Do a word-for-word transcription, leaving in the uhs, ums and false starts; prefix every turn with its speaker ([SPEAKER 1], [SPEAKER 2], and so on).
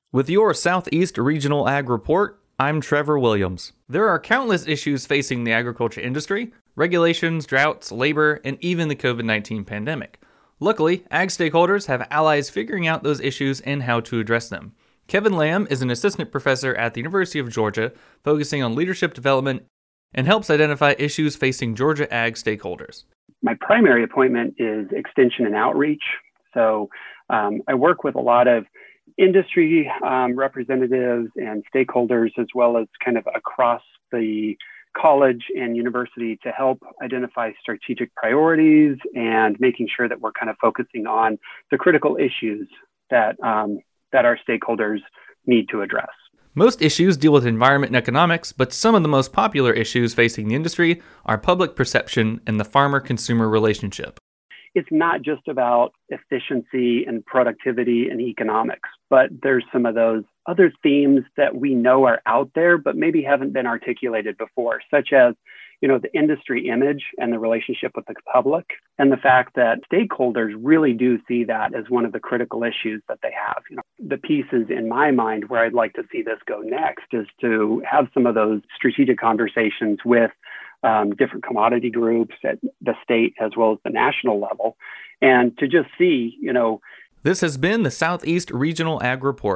[SPEAKER 1] With your Southeast Regional Ag Report, I'm Trevor Williams. There are countless issues facing the agriculture industry: regulations, droughts, labor, and even the covid nineteen pandemic. Luckily, ag stakeholders have allies figuring out those issues and how to address them. Kevin Lamb is an assistant professor at the University of Georgia, focusing on leadership development, and helps identify issues facing Georgia ag stakeholders.
[SPEAKER 2] My primary appointment is extension and outreach. So um, I work with a lot of industry um, representatives and stakeholders, as well as kind of across the college and university, to help identify strategic priorities and making sure that we're kind of focusing on the critical issues that um, that our stakeholders need to address.
[SPEAKER 1] Most issues deal with environment and economics, but some of the most popular issues facing the industry are public perception and the farmer-consumer relationship.
[SPEAKER 2] It's not just about efficiency and productivity and economics, but there's some of those other themes that we know are out there, but maybe haven't been articulated before, such as, you know, the industry image and the relationship with the public, and the fact that stakeholders really do see that as one of the critical issues that they have. You know, the pieces in my mind where I'd like to see this go next is to have some of those strategic conversations with Um, different commodity groups at the state as well as the national level, and to just see, you know.
[SPEAKER 1] This has been the Southeast Regional Ag Report.